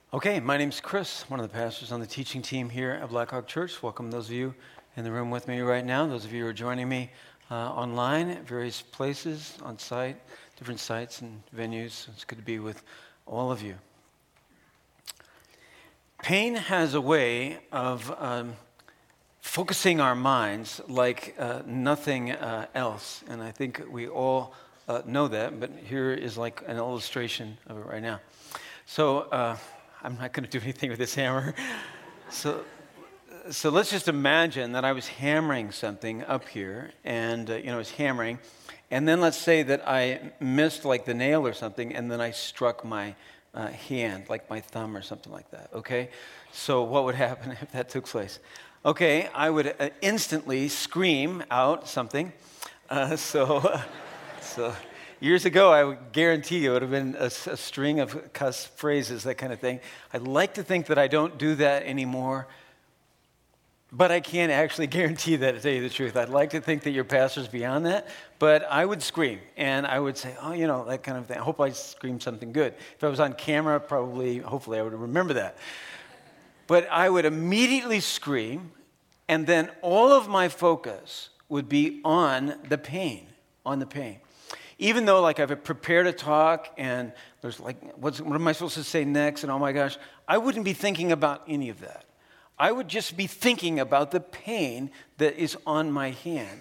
Okay, my name's Chris, one of the pastors on the teaching team here at Blackhawk Church. Welcome those of you in the room with me right now, those of you who are joining me online at various places, on site, different sites and venues. It's good to be with all of you. Pain has a way of focusing our minds like nothing else, and I think we all know that, but here is like an illustration of it right now. So, I'm not going to do anything with this hammer. So let's just imagine that I was hammering something up here, and I was hammering, and then let's say that I missed like the nail or something, and then I struck my hand, like my thumb or something like that. Okay, so what would happen if that took place? Okay, I would instantly scream out something. So. Years ago, I would guarantee you it would have been a string of cuss phrases, that kind of thing. I'd like to think that I don't do that anymore, but I can't actually guarantee that, to tell you the truth. I'd like to think that your pastor's beyond that, but I would scream, and I would say, that kind of thing. I hope I screamed something good. If I was on camera, hopefully I would remember that. But I would immediately scream, and then all of my focus would be on the pain. Even though, I've prepared a talk and there's what am I supposed to say next? And oh my gosh, I wouldn't be thinking about any of that. I would just be thinking about the pain that is on my hand.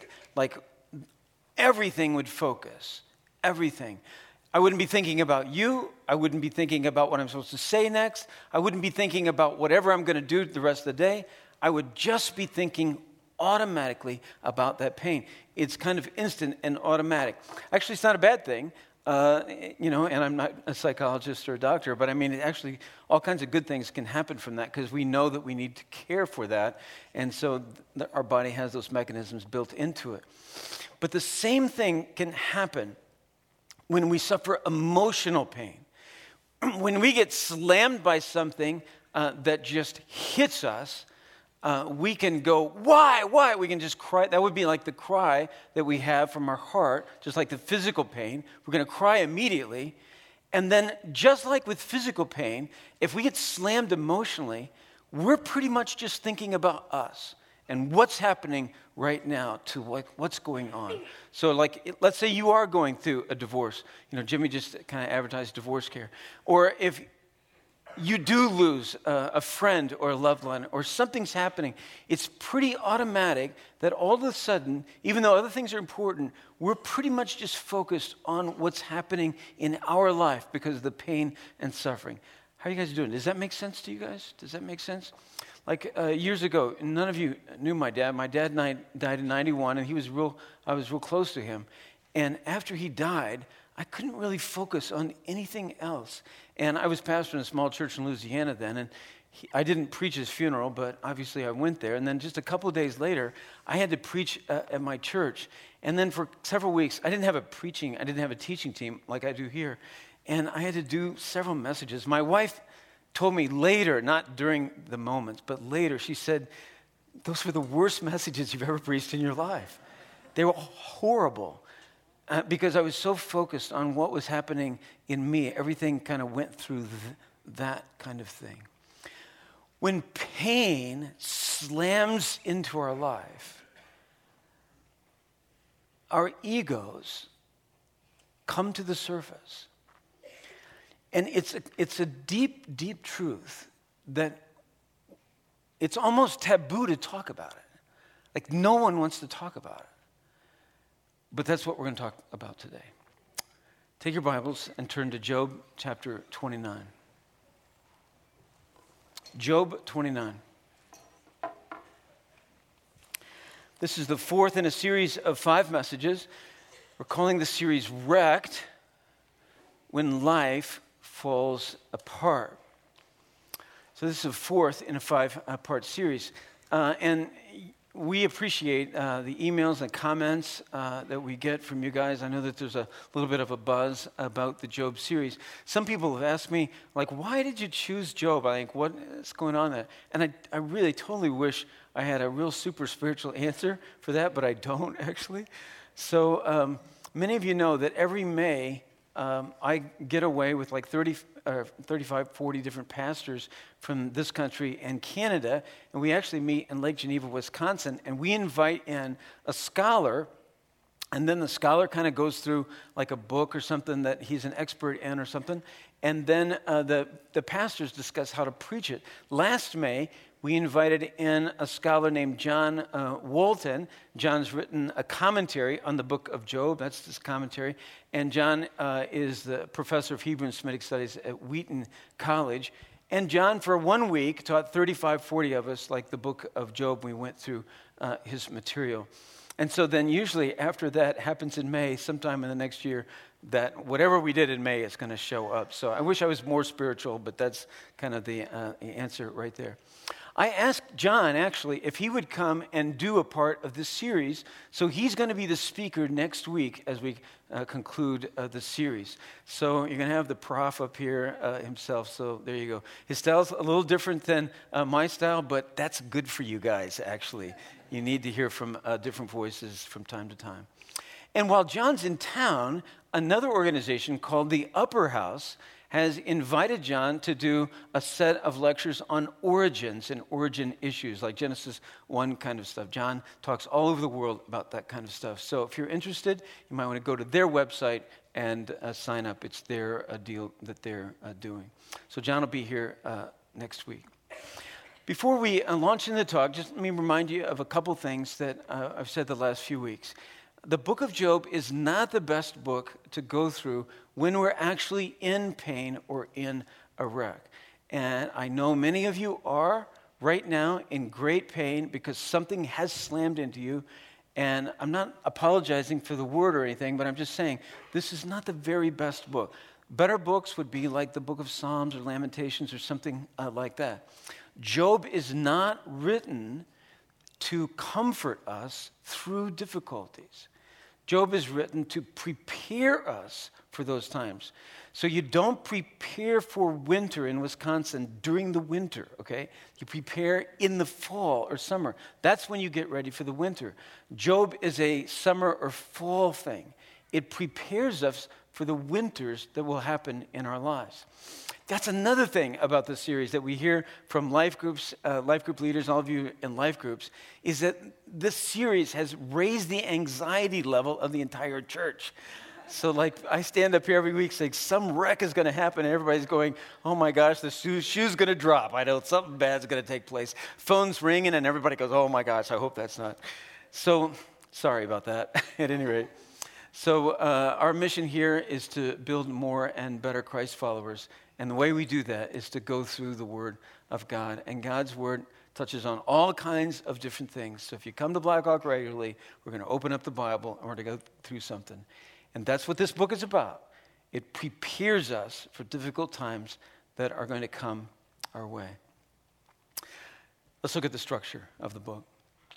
Everything would focus. Everything. I wouldn't be thinking about you. I wouldn't be thinking about what I'm supposed to say next. I wouldn't be thinking about whatever I'm going to do the rest of the day. I would just be thinking automatically about that pain. It's kind of instant and automatic. Actually, it's not a bad thing, and I'm not a psychologist or a doctor, but actually all kinds of good things can happen from that because we know that we need to care for that, and so our body has those mechanisms built into it. But the same thing can happen when we suffer emotional pain. When we get slammed by something that just hits us, we can go, why? We can just cry. That would be like the cry that we have from our heart, just like the physical pain. We're going to cry immediately. And then just like with physical pain, if we get slammed emotionally, we're pretty much just thinking about us and what's happening right now to what's going on. So let's say you are going through a divorce. Jimmy just kind of advertised divorce care. Or if you do lose a friend or a loved one, or something's happening, it's pretty automatic that all of a sudden, even though other things are important, we're pretty much just focused on what's happening in our life because of the pain and suffering. How are you guys doing? Does that make sense to you guys? Does that make sense? Years ago, none of you knew my dad. My dad died in 91, and I was real close to him. And after he died, I couldn't really focus on anything else. And I was pastoring a small church in Louisiana then, and I didn't preach his funeral, but obviously I went there. And then just a couple of days later, I had to preach at my church. And then for several weeks, I didn't have a teaching team like I do here. And I had to do several messages. My wife told me later, not during the moments, but later, she said, those were the worst messages you've ever preached in your life. They were horrible. Because I was so focused on what was happening in me, everything kind of went through that kind of thing. When pain slams into our life, our egos come to the surface. And it's a deep, deep truth that it's almost taboo to talk about it. No one wants to talk about it. But that's what we're going to talk about today. Take your Bibles and turn to Job chapter 29. Job 29. This is the fourth in a series of 5 messages. We're calling the series Wrecked When Life Falls Apart. So this is the fourth in a 5-part series. And we appreciate the emails and comments that we get from you guys. I know that there's a little bit of a buzz about the Job series. Some people have asked me, why did you choose Job? I think, what is going on there? And I really totally wish I had a real super spiritual answer for that, but I don't actually. So many of you know that every May, I get away with like 35, 40 different pastors from this country and Canada, and we actually meet in Lake Geneva, Wisconsin, and we invite in a scholar. And then the scholar kind of goes through like a book or something that he's an expert in or something. And then the pastors discuss how to preach it. Last May, we invited in a scholar named John Walton. John's written a commentary on the book of Job. That's this commentary. And John is the professor of Hebrew and Semitic Studies at Wheaton College. And John, for 1 week, taught 35, 40 of us, like the book of Job. We went through his material. And so then usually after that happens in May, sometime in the next year, that whatever we did in May is going to show up. So I wish I was more spiritual, but that's kind of the answer right there. I asked John, actually, if he would come and do a part of this series. So he's going to be the speaker next week as we conclude the series. So you're going to have the prof up here himself. So there you go. His style's a little different than my style, but that's good for you guys, actually. You need to hear from different voices from time to time. And while John's in town, another organization called the Upper House has invited John to do a set of lectures on origins and origin issues, like Genesis 1 kind of stuff. John talks all over the world about that kind of stuff. So if you're interested, you might want to go to their website and sign up. It's their deal that they're doing. So John will be here next week. Before we launch into the talk, just let me remind you of a couple things that I've said the last few weeks. The book of Job is not the best book to go through when we're actually in pain or in a wreck. And I know many of you are right now in great pain because something has slammed into you. And I'm not apologizing for the word or anything, but I'm just saying this is not the very best book. Better books would be like the book of Psalms or Lamentations or something like that. Job is not written to comfort us through difficulties. Job is written to prepare us for those times. So you don't prepare for winter in Wisconsin during the winter, okay? You prepare in the fall or summer. That's when you get ready for the winter. Job is a summer or fall thing. It prepares us for the winters that will happen in our lives. That's another thing about this series that we hear from life groups, life group leaders, all of you in life groups, is that this series has raised the anxiety level of the entire church. So like I stand up here every week saying some wreck is going to happen and everybody's going, oh my gosh, the shoe's going to drop. I know something bad's going to take place. Phone's ringing and everybody goes, oh my gosh, I hope that's not. So sorry about that at any rate. So our mission here is to build more and better Christ followers. And the way we do that is to go through the Word of God. And God's Word touches on all kinds of different things. So if you come to Blackhawk regularly, we're going to open up the Bible and we're going to go through something. And that's what this book is about. It prepares us for difficult times that are going to come our way. Let's look at the structure of the book.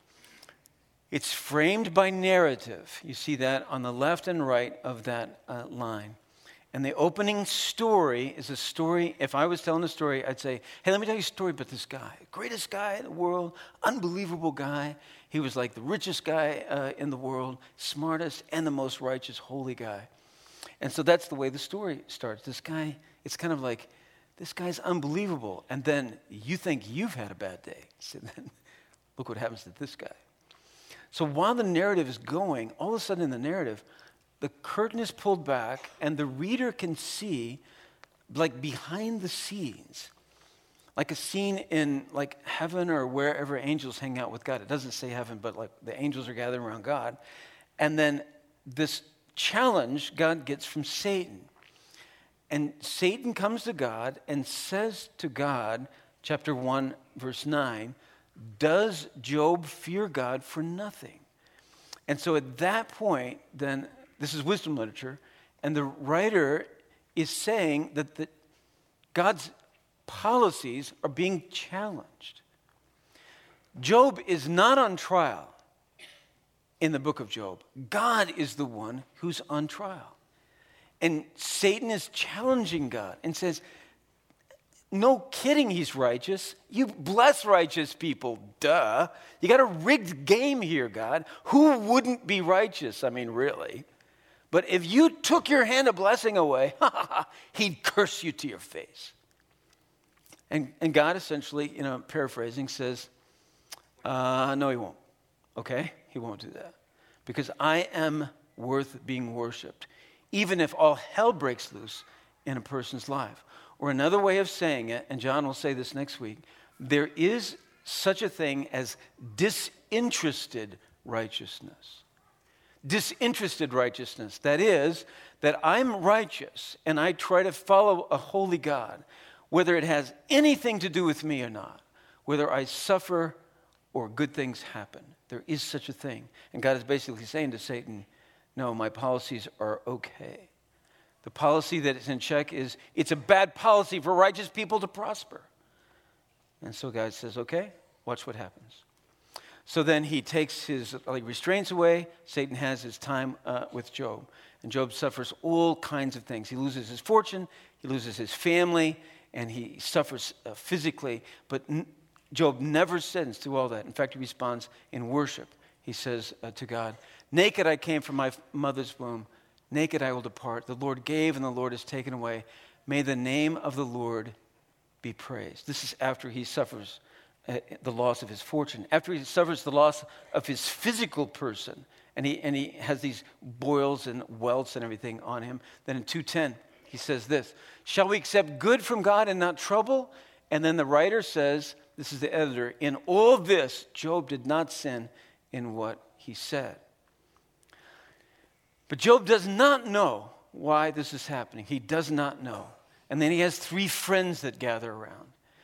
It's framed by narrative. You see that on the left and right of that line. And the opening story is a story. If I was telling a story, I'd say, hey, let me tell you a story about this guy. Greatest guy in the world, unbelievable guy. He was like the richest guy in the world, smartest, and the most righteous, holy guy. And so that's the way the story starts. This guy, it's kind of like, this guy's unbelievable. And then you think you've had a bad day. So then look what happens to this guy. So while the narrative is going, all of a sudden in the narrative, the curtain is pulled back and the reader can see, like behind the scenes, like a scene in like heaven or wherever angels hang out with God. It doesn't say heaven, but like the angels are gathered around God. And then this challenge God gets from Satan. And Satan comes to God and says to God, chapter 1, verse 9, does Job fear God for nothing? And so at that point, then, this is wisdom literature, and the writer is saying that God's policies are being challenged. Job is not on trial in the book of Job. God is the one who's on trial. And Satan is challenging God and says, no kidding, he's righteous. You bless righteous people, duh. You got a rigged game here, God. Who wouldn't be righteous? I mean, really. But if you took your hand of blessing away, he'd curse you to your face. And God essentially, paraphrasing, says, no, he won't. Okay? He won't do that. Because I am worth being worshiped, even if all hell breaks loose in a person's life. Or another way of saying it, and John will say this next week, there is such a thing as disinterested righteousness. Disinterested righteousness. That is, that I'm righteous and I try to follow a holy God, whether it has anything to do with me or not, whether I suffer or good things happen. There is such a thing. And God is basically saying to Satan, no, my policies are okay. The policy that is in check is, it's a bad policy for righteous people to prosper. And so God says, okay, watch what happens. So then he takes his restraints away. Satan has his time with Job. And Job suffers all kinds of things. He loses his fortune, he loses his family, and he suffers physically. But Job never sins through all that. In fact, he responds in worship. He says to God, naked I came from my mother's womb, naked I will depart. The Lord gave and the Lord has taken away. May the name of the Lord be praised. This is after he suffers the loss of his fortune, after he suffers the loss of his physical person, and he has these boils and welts and everything on him. Then in 2:10, he says this, shall we accept good from God and not trouble? And then the writer says, this is the editor, in all this, Job did not sin in what he said. But Job does not know why this is happening. He does not know. And then he has 3 friends that gather around.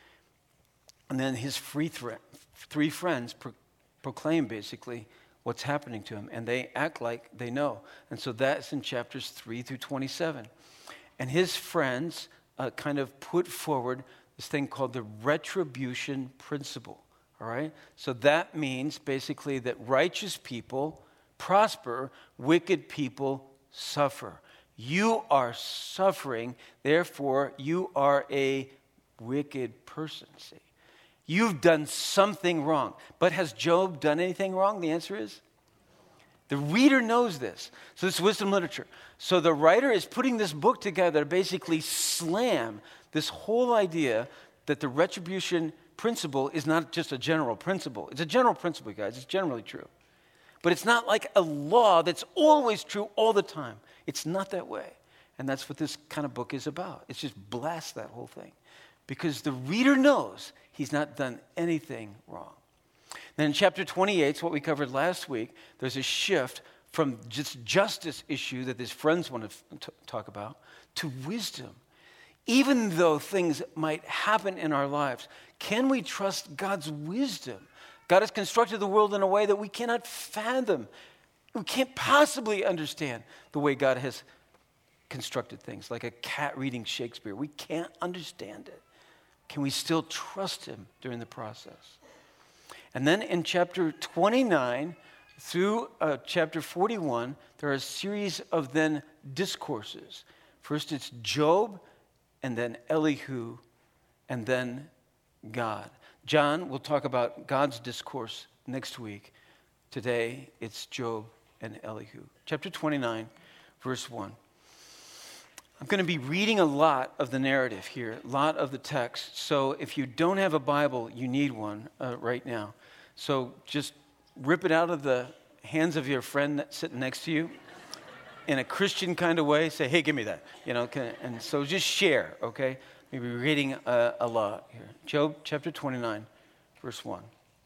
And then his 3 friends proclaim basically what's happening to him. And they act like they know. And so that's in chapters 3 through 27. And his friends kind of put forward this thing called the retribution principle. All right? So that means basically that righteous people prosper, wicked people suffer. You are suffering, therefore you are a wicked person, see. You've done something wrong. But has Job done anything wrong? The answer is the reader knows this. So this is wisdom literature. So the writer is putting this book together to basically slam this whole idea that the retribution principle is not just a general principle. It's a general principle, guys. It's generally true. But it's not like a law that's always true all the time. It's not that way. And that's what this kind of book is about. It's just blast that whole thing. Because the reader knows he's not done anything wrong. Then in chapter 28, it's what we covered last week, there's a shift from just justice issue that his friends want to talk about to wisdom. Even though things might happen in our lives, can we trust God's wisdom? God has constructed the world in a way that we cannot fathom. We can't possibly understand the way God has constructed things, like a cat reading Shakespeare. We can't understand it. Can we still trust him during the process? And then in chapter 29 through chapter 41, there are a series of then discourses. First it's Job, and then Elihu, and then God. John will talk about God's discourse next week. Today, it's Job and Elihu. Chapter 29, verse 1. I'm going to be reading a lot of the narrative here, a lot of the text. So if you don't have a Bible, you need one right now. So just rip it out of the hands of your friend that's sitting next to you in a Christian kind of way. Say, hey, give me that. And so just share, okay? Maybe reading a lot here. Job chapter 29, verse 1.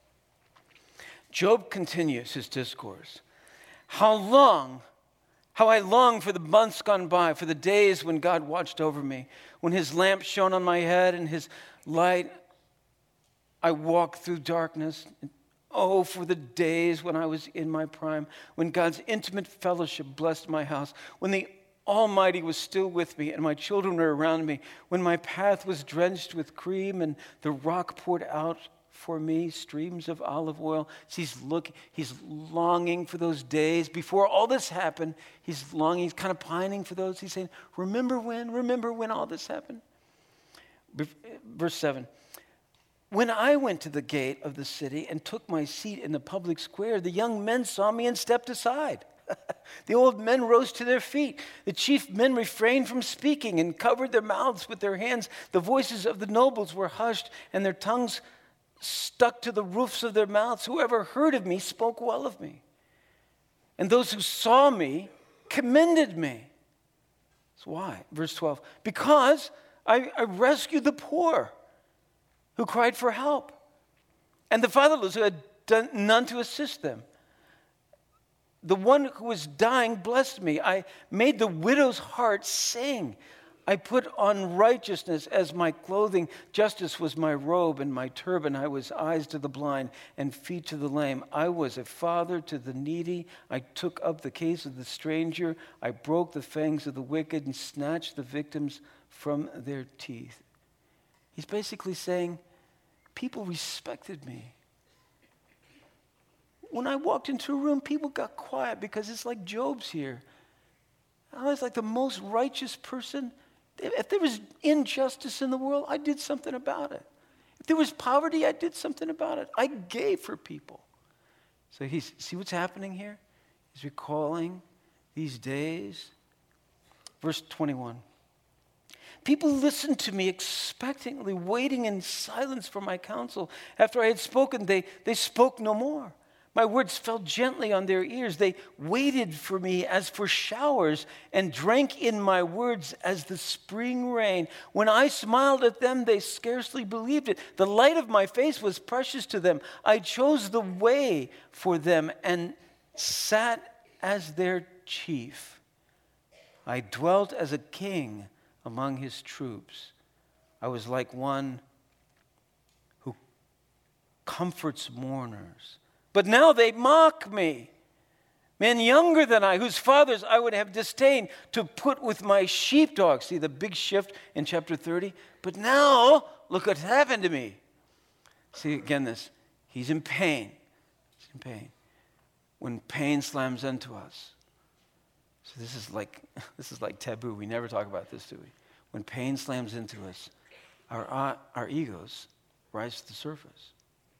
Job continues his discourse. How I long for the months gone by, for the days when God watched over me, when his lamp shone on my head and his light, I walked through darkness. Oh, for the days when I was in my prime, when God's intimate fellowship blessed my house, when the Almighty was still with me and my children were around me, when my path was drenched with cream and the rock poured out for me streams of olive oil. He's longing for those days. Before all this happened, he's longing, he's kind of pining for those. He's saying, remember when all this happened? Verse 7. When I went to the gate of the city and took my seat in the public square, the young men saw me and stepped aside. The old men rose to their feet. The chief men refrained from speaking and covered their mouths with their hands. The voices of the nobles were hushed, and their tongues stuck to the roofs of their mouths. Whoever heard of me spoke well of me. And those who saw me commended me. That's why. Verse 12. Because I rescued the poor who cried for help, and the fatherless who had done none to assist them. The one who was dying blessed me. I made the widow's heart sing. I put on righteousness as my clothing. Justice was my robe and my turban. I was eyes to the blind and feet to the lame. I was a father to the needy. I took up the case of the stranger. I broke the fangs of the wicked and snatched the victims from their teeth. He's basically saying, people respected me. When I walked into a room, people got quiet because it's like Job's here. I was like the most righteous person. If there was injustice in the world, I did something about it. If there was poverty, I did something about it. I gave for people. So see what's happening here? He's recalling these days. Verse 21. People listened to me expectantly, waiting in silence for my counsel. After I had spoken, they spoke no more. My words fell gently on their ears. They waited for me as for showers and drank in my words as the spring rain. When I smiled at them, they scarcely believed it. The light of my face was precious to them. I chose the way for them and sat as their chief. I dwelt as a king among his troops. I was like one who comforts mourners. But now they mock me. Men younger than I, whose fathers I would have disdained to put with my sheepdogs. See the big shift in chapter 30? But now, look what's happened to me. See again this. He's in pain. He's in pain. When pain slams into us. So this is like taboo. We never talk about this, do we? When pain slams into us, our egos rise to the surface.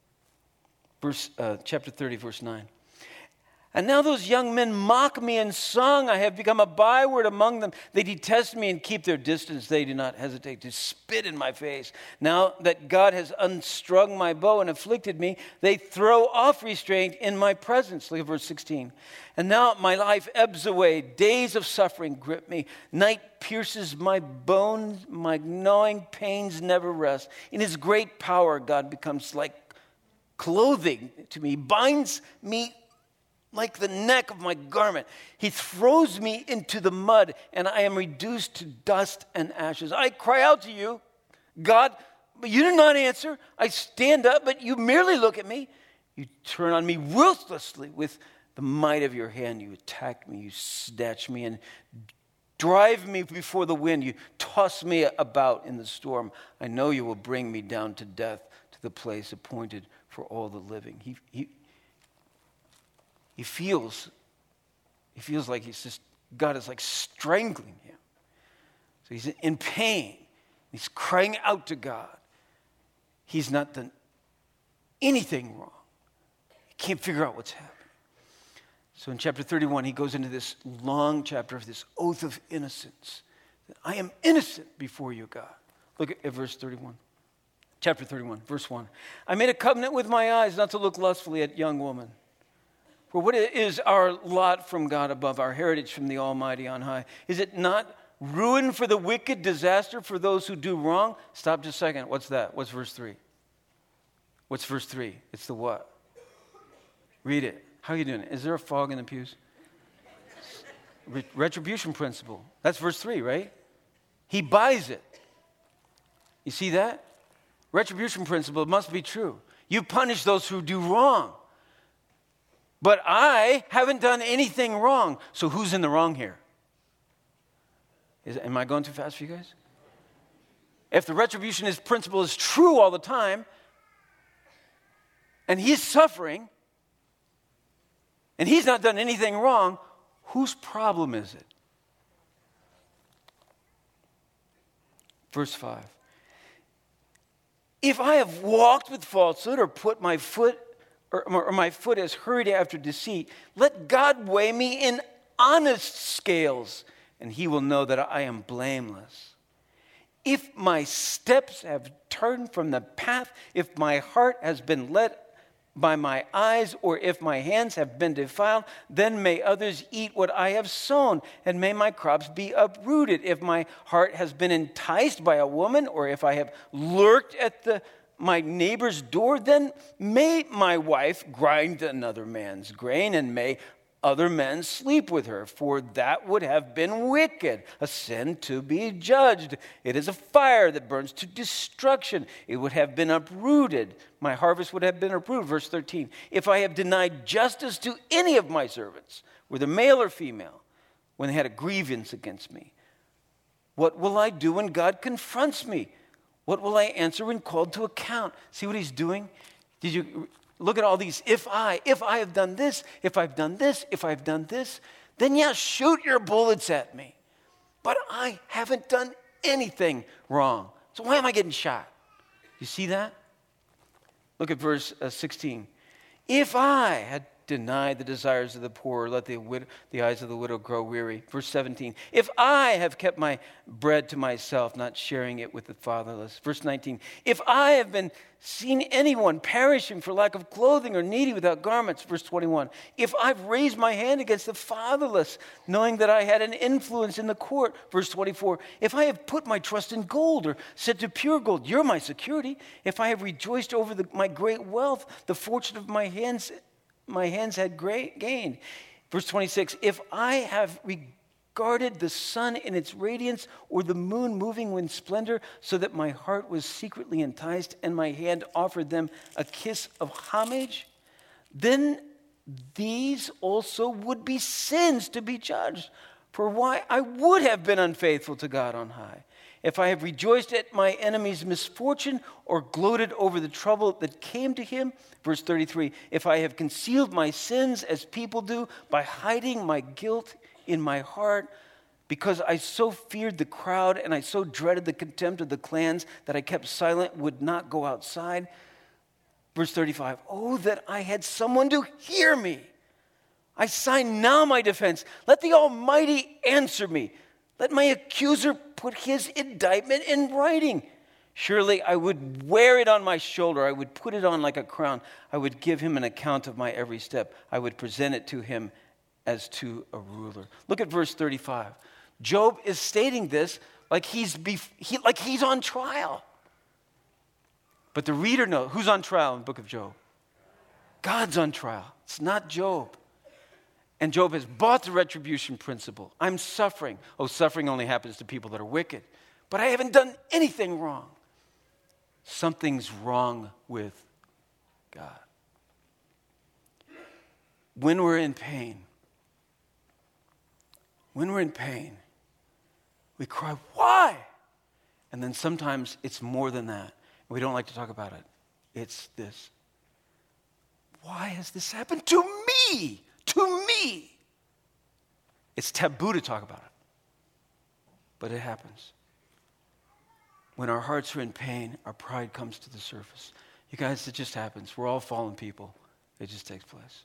Chapter 30, verse 9. And now those young men mock me in song. I have become a byword among them. They detest me and keep their distance. They do not hesitate to spit in my face. Now that God has unstrung my bow and afflicted me, they throw off restraint in my presence. Look at verse 16. And now my life ebbs away. Days of suffering grip me. Night pierces my bones. My gnawing pains never rest. In his great power, God becomes like clothing to me, binds me like the neck of my garment. He throws me into the mud, and I am reduced to dust and ashes. I cry out to you, God, but you do not answer. I stand up, but you merely look at me. You turn on me ruthlessly with the might of your hand. You attack me, you snatch me, and drive me before the wind. You toss me about in the storm. I know you will bring me down to death, to the place appointed for all the living. He feels like God is like strangling him. So he's in pain. He's crying out to God. He's not done anything wrong. He can't figure out what's happening. So in chapter 31, he goes into this long chapter of this oath of innocence. I am innocent before you, God. Look at verse 31. Chapter 31, verse 1. I made a covenant with my eyes not to look lustfully at young women. For what is our lot from God above, our heritage from the Almighty on high? Is it not ruin for the wicked, disaster for those who do wrong? Stop just a second. What's that? What's verse 3? What's verse 3? It's the what? Read it. How are you doing? Is there a fog in the pews? Retribution principle. That's verse 3, right? He buys it. You see that? Retribution principle must be true. You punish those who do wrong. But I haven't done anything wrong. So who's in the wrong here? Am I going too fast for you guys? If the retribution principle is true all the time, and he's suffering, and he's not done anything wrong, whose problem is it? Verse 5. If I have walked with falsehood or put my foot or my foot has hurried after deceit. Let God weigh me in honest scales, and he will know that I am blameless. If my steps have turned from the path, if my heart has been led by my eyes, or if my hands have been defiled, then may others eat what I have sown, and may my crops be uprooted. If my heart has been enticed by a woman, or if I have lurked at my neighbor's door, then may my wife grind another man's grain, and may other men sleep with her, for that would have been wicked, a sin to be judged. It is a fire that burns to destruction. It would have been uprooted. My harvest would have been uprooted. Verse 13, if I have denied justice to any of my servants, whether male or female, when they had a grievance against me, what will I do when God confronts me? What will I answer when called to account? See what he's doing? Did you look at all these? If I have done this, if I've done this, if I've done this, then yeah, shoot your bullets at me. But I haven't done anything wrong. So why am I getting shot? You see that? Look at verse 16. If I had denied the desires of the poor, let the eyes of the widow grow weary. Verse 17. If I have kept my bread to myself, not sharing it with the fatherless. Verse 19. If I have been seen anyone perishing for lack of clothing or needy without garments. Verse 21. If I've raised my hand against the fatherless, knowing that I had an influence in the court. Verse 24. If I have put my trust in gold or said to pure gold, you're my security. If I have rejoiced over my great wealth, the fortune of my hands had great gain. Verse 26, if I have regarded the sun in its radiance or the moon moving in splendor, so that my heart was secretly enticed and my hand offered them a kiss of homage, then these also would be sins to be judged. For why I would have been unfaithful to God on high. If I have rejoiced at my enemy's misfortune or gloated over the trouble that came to him. Verse 33, if I have concealed my sins as people do by hiding my guilt in my heart, because I so feared the crowd and I so dreaded the contempt of the clans that I kept silent, would not go outside. Verse 35, oh, that I had someone to hear me. I sign now my defense. Let the Almighty answer me. Let my accuser put his indictment in writing. Surely I would wear it on my shoulder. I would put it on like a crown. I would give him an account of my every step. I would present it to him as to a ruler. Look at verse 35. Job is stating this like he's on trial. But the reader knows who's on trial in the book of Job. God's on trial. It's not Job. And Job has bought the retribution principle. I'm suffering. Oh, suffering only happens to people that are wicked. But I haven't done anything wrong. Something's wrong with God. When we're in pain, we cry, why? And then sometimes it's more than that. We don't like to talk about it. It's this. Why has this happened to me? To me. It's taboo to talk about it. But it happens. When our hearts are in pain, our pride comes to the surface. You guys, it just happens. We're all fallen people. It just takes place.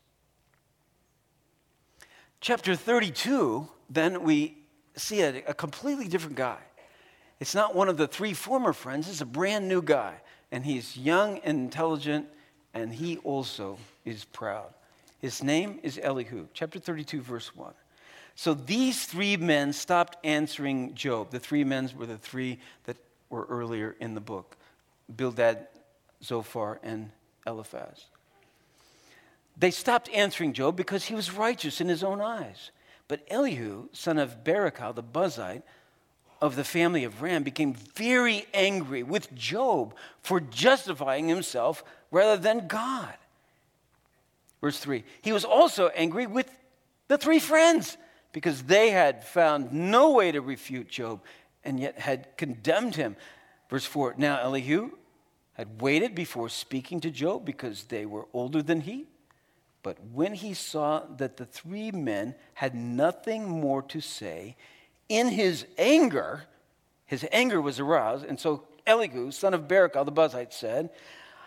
Chapter 32, then we see a completely different guy. It's not one of the three former friends. It's a brand new guy. And he's young and intelligent, and he also is proud. His name is Elihu. Chapter 32, verse 1. So these three men stopped answering Job. The three men were the three that were earlier in the book. Bildad, Zophar, and Eliphaz. They stopped answering Job because he was righteous in his own eyes. But Elihu, son of Barakah, the Buzite, of the family of Ram, became very angry with Job for justifying himself rather than God. Verse 3, he was also angry with the three friends because they had found no way to refute Job and yet had condemned him. Verse 4, now Elihu had waited before speaking to Job because they were older than he. But when he saw that the three men had nothing more to say, in his anger was aroused. And so Elihu, son of Barakah the Buzite, said,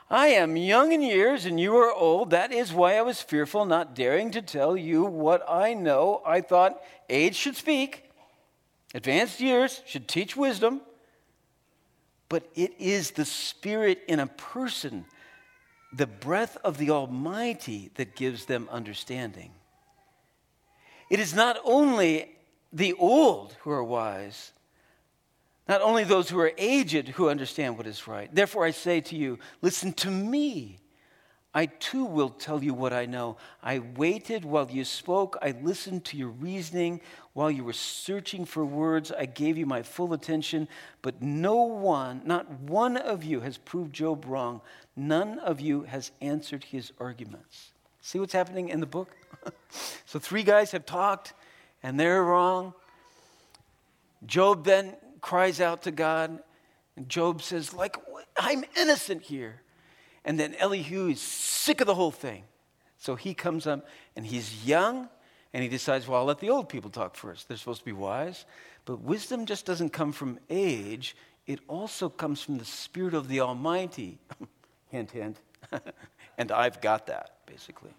I am young in years and you are old. That is why I was fearful, not daring to tell you what I know. I thought age should speak, advanced years should teach wisdom. But it is the Spirit in a person, the breath of the Almighty, that gives them understanding. It is not only the old who are wise, not only those who are aged who understand what is right. Therefore I say to you, listen to me. I too will tell you what I know. I waited while you spoke. I listened to your reasoning. While you were searching for words, I gave you my full attention. But no one, not one of you has proved Job wrong. None of you has answered his arguments. See what's happening in the book? So 3 guys have talked, and they're wrong. Job then cries out to God, and Job says, I'm innocent here. And then Elihu is sick of the whole thing. So he comes up, and he's young, and he decides, well, I'll let the old people talk first. They're supposed to be wise. But wisdom just doesn't come from age. It also comes from the Spirit of the Almighty. Hint, hint. And I've got that, basically.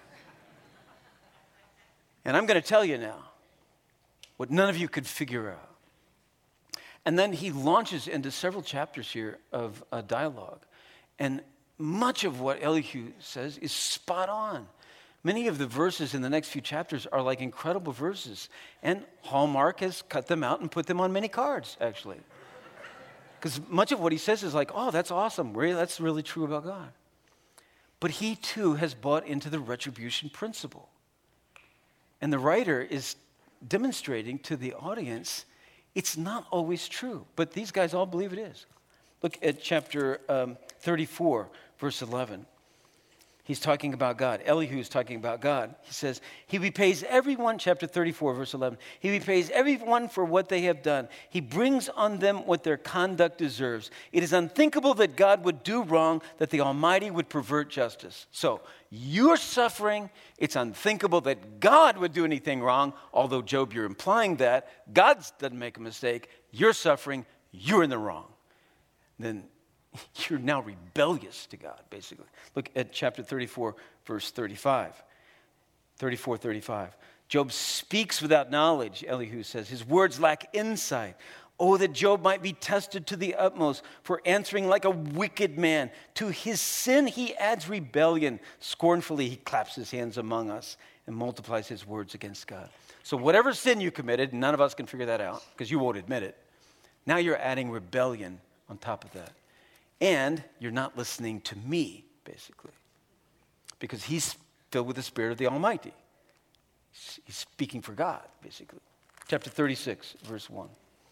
And I'm going to tell you now what none of you could figure out. And then he launches into several chapters here of a dialogue. And much of what Elihu says is spot on. Many of the verses in the next few chapters are like incredible verses. And Hallmark has cut them out and put them on many cards, actually. Because much of what he says is like, oh, that's awesome. Really, that's really true about God. But he too has bought into the retribution principle. And the writer is demonstrating to the audience it's not always true, but these guys all believe it is. Look at chapter 34, verse 11. He's talking about God. Elihu is talking about God. He says, he repays everyone, chapter 34, verse 11. He repays everyone for what they have done. He brings on them what their conduct deserves. It is unthinkable that God would do wrong, that the Almighty would pervert justice. So, you're suffering. It's unthinkable that God would do anything wrong, although, Job, you're implying that. God doesn't make a mistake. You're suffering. You're in the wrong. Then you're now rebellious to God, basically. Look at chapter 34, verse 35. 34, 35. Job speaks without knowledge, Elihu says. His words lack insight. Oh, that Job might be tested to the utmost for answering like a wicked man. To his sin he adds rebellion. Scornfully he claps his hands among us and multiplies his words against God. So whatever sin you committed, none of us can figure that out because you won't admit it. Now you're adding rebellion on top of that. And you're not listening to me, basically. Because he's filled with the Spirit of the Almighty. He's speaking for God, basically. Chapter 36, verse 1.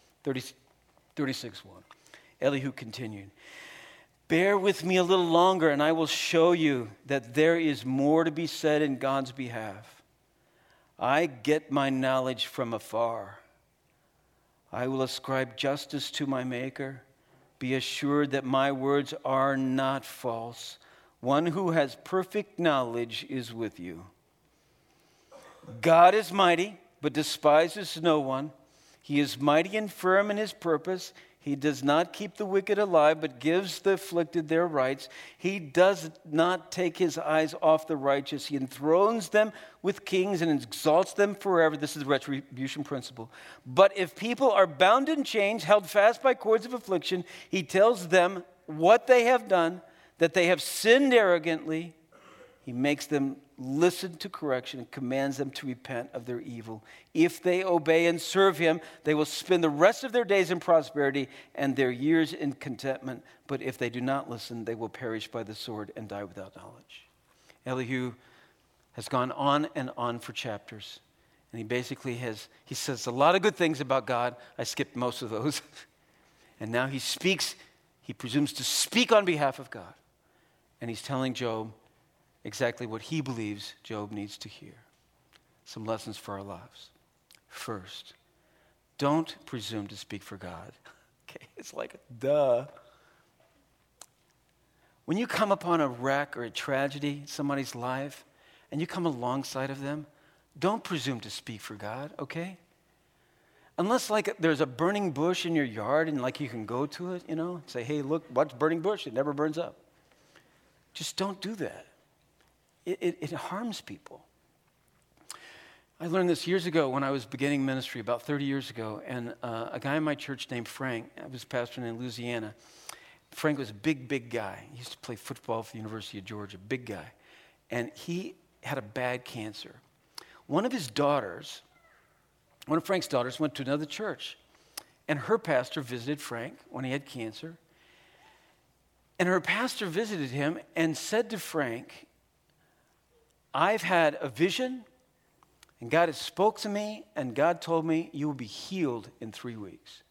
36, 1. Elihu continued. Bear with me a little longer, and I will show you that there is more to be said in God's behalf. I get my knowledge from afar. I will ascribe justice to my Maker. Be assured that my words are not false. One who has perfect knowledge is with you. God is mighty, but despises no one. He is mighty and firm in his purpose. He does not keep the wicked alive, but gives the afflicted their rights. He does not take his eyes off the righteous. He enthrones them with kings and exalts them forever. This is the retribution principle. But if people are bound in chains, held fast by cords of affliction, he tells them what they have done, that they have sinned arrogantly. He makes them listen to correction and commands them to repent of their evil. If they obey and serve him, they will spend the rest of their days in prosperity and their years in contentment. But if they do not listen, they will perish by the sword and die without knowledge. Elihu has gone on and on for chapters. And he basically he says a lot of good things about God. I skipped most of those. And now he presumes to speak on behalf of God. And he's telling Job exactly what he believes Job needs to hear. Some lessons for our lives. First, don't presume to speak for God. Okay, it's like, duh. When you come upon a wreck or a tragedy in somebody's life, and you come alongside of them, don't presume to speak for God, okay? Unless like there's a burning bush in your yard and like you can go to it, say, hey, look, what's burning bush? It never burns up. Just don't do that. It harms people. I learned this years ago when I was beginning ministry, about 30 years ago, and a guy in my church named Frank, I was pastoring in Louisiana. Frank was a big guy. He used to play football for the University of Georgia, big guy. And he had a bad cancer. One of Frank's daughters went to another church, and her pastor visited Frank when he had cancer. And her pastor visited him and said to Frank, I've had a vision, and God has spoke to me, and God told me you will be healed in 3 weeks.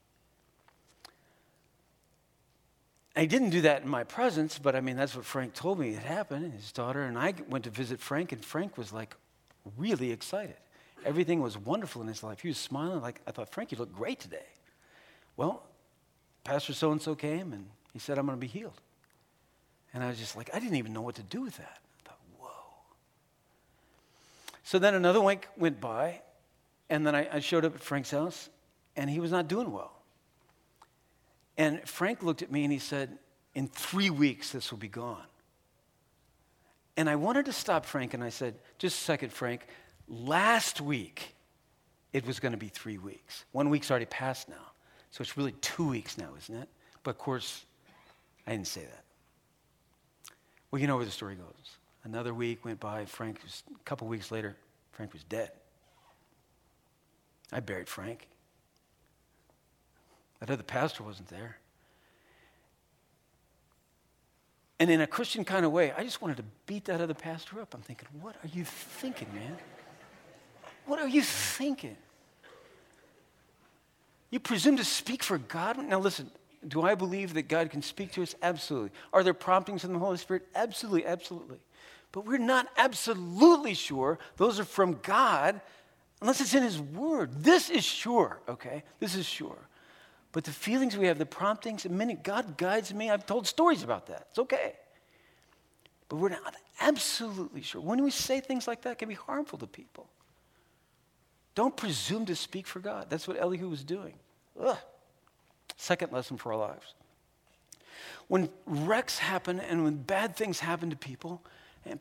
And he didn't do that in my presence, but I mean, that's what Frank told me had happened. And his daughter and I went to visit Frank, and Frank was like really excited. Everything was wonderful in his life. He was smiling. Like, I thought, Frank, you look great today. Well, Pastor so-and-so came, and he said, I'm going to be healed. And I was just like, I didn't even know what to do with that. I thought, whoa. So then another week went by, and then I showed up at Frank's house, and he was not doing well. And Frank looked at me and he said, in 3 weeks, this will be gone. And I wanted to stop Frank, and I said, just a second, Frank. Last week, it was going to be 3 weeks. 1 week's already passed now. So it's really 2 weeks now, isn't it? But of course, I didn't say that. Well, you know where the story goes. Another week went by. A couple weeks later, Frank was dead. I buried Frank. That other pastor wasn't there. And in a Christian kind of way, I just wanted to beat that other pastor up. I'm thinking, what are you thinking, man? What are you thinking? You presume to speak for God? Now listen, do I believe that God can speak to us? Absolutely. Are there promptings from the Holy Spirit? Absolutely, absolutely. But we're not absolutely sure those are from God unless it's in His Word. This is sure, okay? This is sure. But the feelings we have, the promptings, God guides me. I've told stories about that. It's okay. But we're not absolutely sure. When we say things like that, it can be harmful to people. Don't presume to speak for God. That's what Elihu was doing. Ugh. Second lesson for our lives. When wrecks happen and when bad things happen to people, and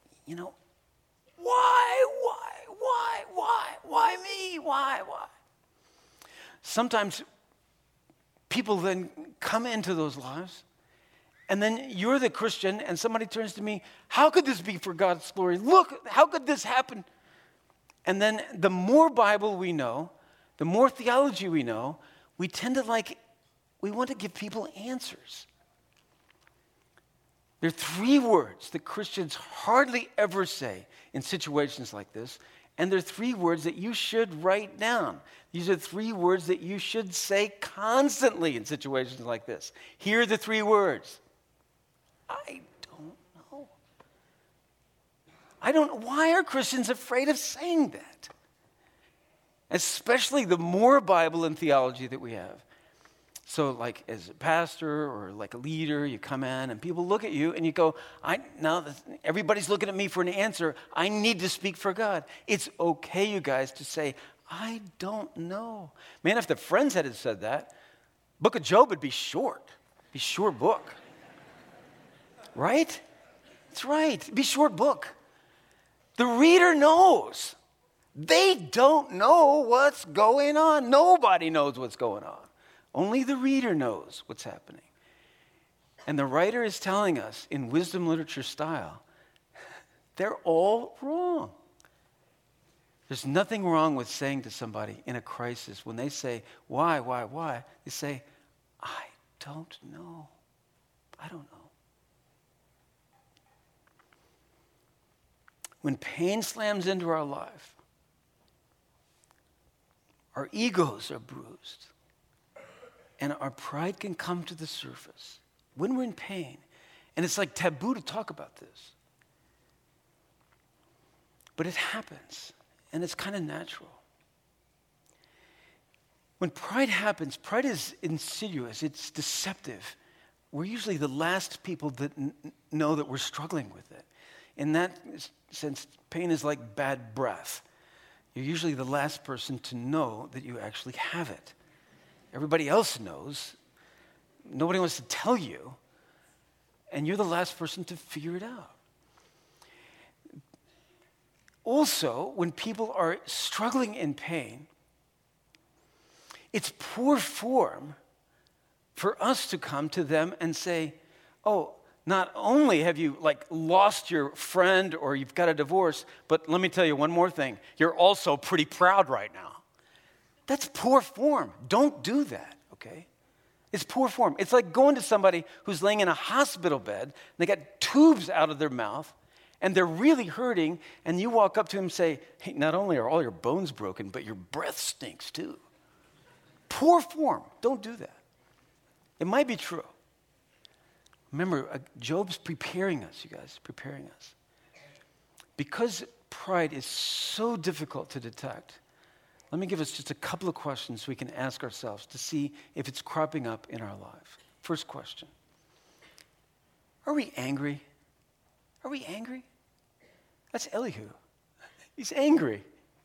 why me? Why? Sometimes people then come into those lives, and then you're the Christian, and somebody turns to me, how could this be for God's glory? Look, how could this happen? And then the more Bible we know, the more theology we know, we tend to we want to give people answers. There are 3 words that Christians hardly ever say in situations like this, and there are 3 words that you should write down. These are 3 words that you should say constantly in situations like this. Here are the 3 words. I don't know. Why are Christians afraid of saying that? Especially the more Bible and theology that we have. So like as a pastor or like a leader, you come in and people look at you and you go, now everybody's looking at me for an answer. I need to speak for God. It's okay, you guys, to say, I don't know. Man, if the Friends had said that, Book of Job would be short. Be short book. Right? That's right. Be short book. The reader knows. They don't know what's going on. Nobody knows what's going on. Only the reader knows what's happening. And the writer is telling us in wisdom literature style, they're all wrong. There's nothing wrong with saying to somebody in a crisis, when they say, why? They say, I don't know. I don't know. When pain slams into our life, our egos are bruised, and our pride can come to the surface when we're in pain. And it's like taboo to talk about this. But it happens, and it's kind of natural. When pride happens, pride is insidious, it's deceptive. We're usually the last people that know that we're struggling with it. In that sense, pain is like bad breath. You're usually the last person to know that you actually have it. Everybody else knows. Nobody wants to tell you. and you're the last person to figure it out. Also, when people are struggling in pain, it's poor form for us to come to them and say, oh, not only have you lost your friend or you've got a divorce, but let me tell you one more thing. You're also pretty proud right now. That's poor form. Don't do that, okay? It's poor form. It's like going to somebody who's laying in a hospital bed, they got tubes out of their mouth, and they're really hurting, and you walk up to them and say, hey, not only are all your bones broken, but your breath stinks too. Poor form. Don't do that. It might be true. Remember, Job's preparing us, you guys, preparing us. Because pride is so difficult to detect, let me give us just a couple of questions we can ask ourselves to see if it's cropping up in our life. First question. Are we angry? Are we angry? That's Elihu. He's angry.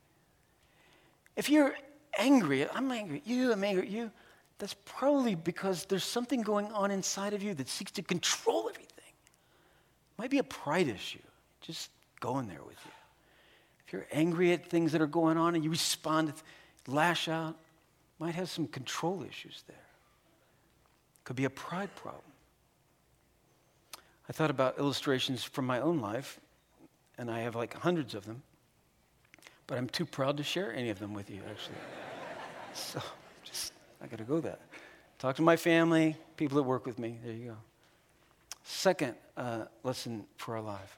If you're angry, I'm angry at you, I'm angry at you, that's probably because there's something going on inside of you that seeks to control everything. It might be a pride issue. Just go in there with you. If you're angry at things that are going on and you respond, lash out, might have some control issues there. Could be a pride problem. I thought about illustrations from my own life, and I have hundreds of them, but I'm too proud to share any of them with you, actually. So I got to go there. Talk to my family, people that work with me. There you go. Second lesson for our life.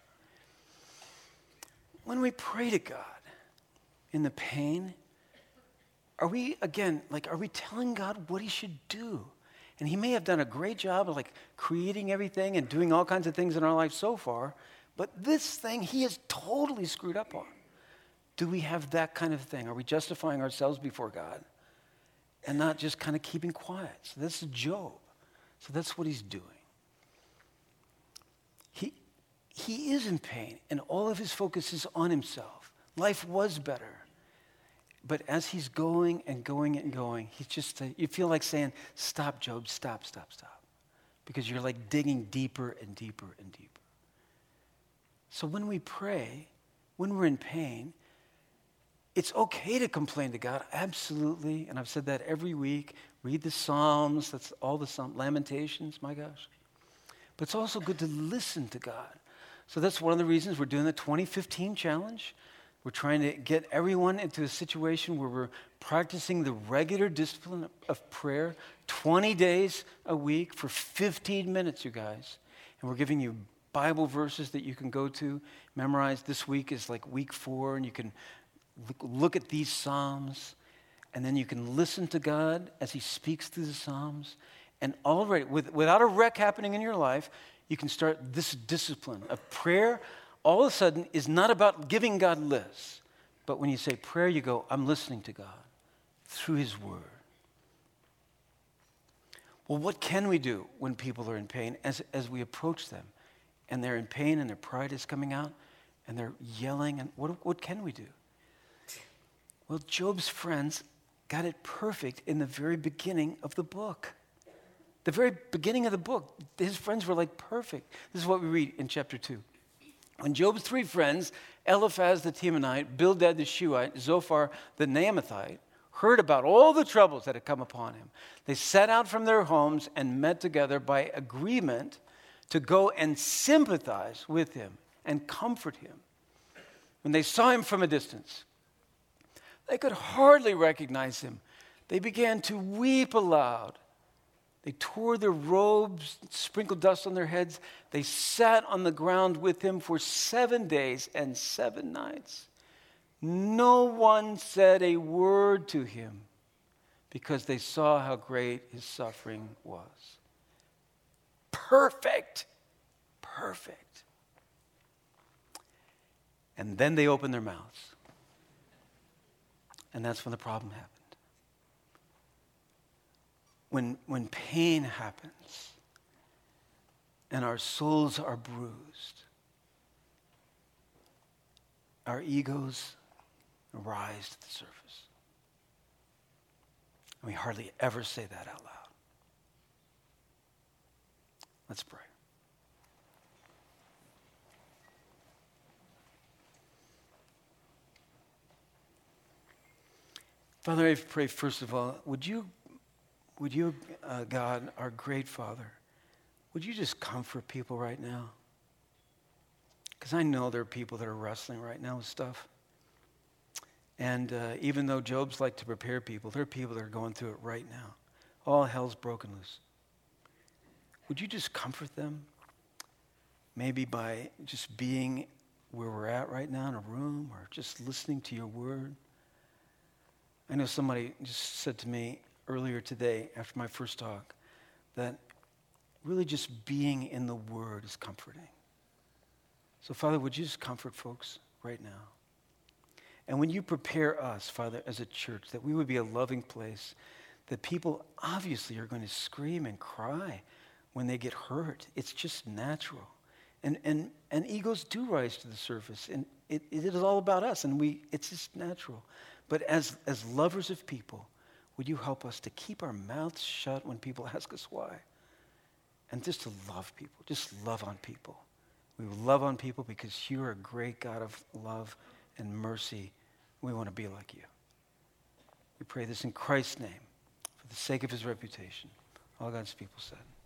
When we pray to God in the pain, are we telling God what he should do? And he may have done a great job of creating everything and doing all kinds of things in our life so far, but this thing he has totally screwed up on. Do we have that kind of thing? Are we justifying ourselves before God and not just kind of keeping quiet? So this is Job. So that's what he's doing. He is in pain, and all of his focus is on himself. Life was better. But as he's going and going and going, he's just, you feel like saying, stop, Job, stop. Because you're digging deeper and deeper and deeper. So when we pray, when we're in pain, it's okay to complain to God, absolutely. And I've said that every week. Read the Psalms, that's all the Psalms, Lamentations, my gosh. But it's also good to listen to God. So that's one of the reasons we're doing the 2015 challenge. We're trying to get everyone into a situation where we're practicing the regular discipline of prayer, 20 days a week for 15 minutes, you guys. And we're giving you Bible verses that you can go to, memorize. This week is week 4, and you can look at these Psalms, and then you can listen to God as he speaks through the Psalms. And already, without a wreck happening in your life, you can start this discipline of prayer. All of a sudden is not about giving God lists, but when you say prayer, you go, I'm listening to God through his word. Well, what can we do when people are in pain as we approach them and they're in pain and their pride is coming out and they're yelling? And what can we do? Well, Job's friends got it perfect in the very beginning of the book. The very beginning of the book, his friends were perfect. This is what we read in chapter 2. When Job's 3 friends, Eliphaz the Temanite, Bildad the Shuhite, Zophar the Naamathite, heard about all the troubles that had come upon him, they set out from their homes and met together by agreement to go and sympathize with him and comfort him. When they saw him from a distance, they could hardly recognize him. They began to weep aloud. They tore their robes, sprinkled dust on their heads. They sat on the ground with him for 7 days and 7 nights. No one said a word to him because they saw how great his suffering was. Perfect. And then they opened their mouths. And that's when the problem happened. When pain happens and our souls are bruised, our egos rise to the surface. And we hardly ever say that out loud. Let's pray. Father, I pray, first of all, would you, God, our great Father, would you just comfort people right now? Because I know there are people that are wrestling right now with stuff. And even though Job's like to prepare people, there are people that are going through it right now. All hell's broken loose. Would you just comfort them? Maybe by just being where we're at right now in a room or just listening to your word. I know somebody just said to me earlier today after my first talk that really just being in the word is comforting. So Father, would you just comfort folks right now? And when you prepare us, Father, as a church, that we would be a loving place, that people obviously are going to scream and cry when they get hurt. It's just natural. And egos do rise to the surface, and it is all about us, and it's just natural. But as lovers of people, would you help us to keep our mouths shut when people ask us why? And just to love people, just love on people. We love on people because you're a great God of love and mercy. We want to be like you. We pray this in Christ's name, for the sake of his reputation. All God's people said.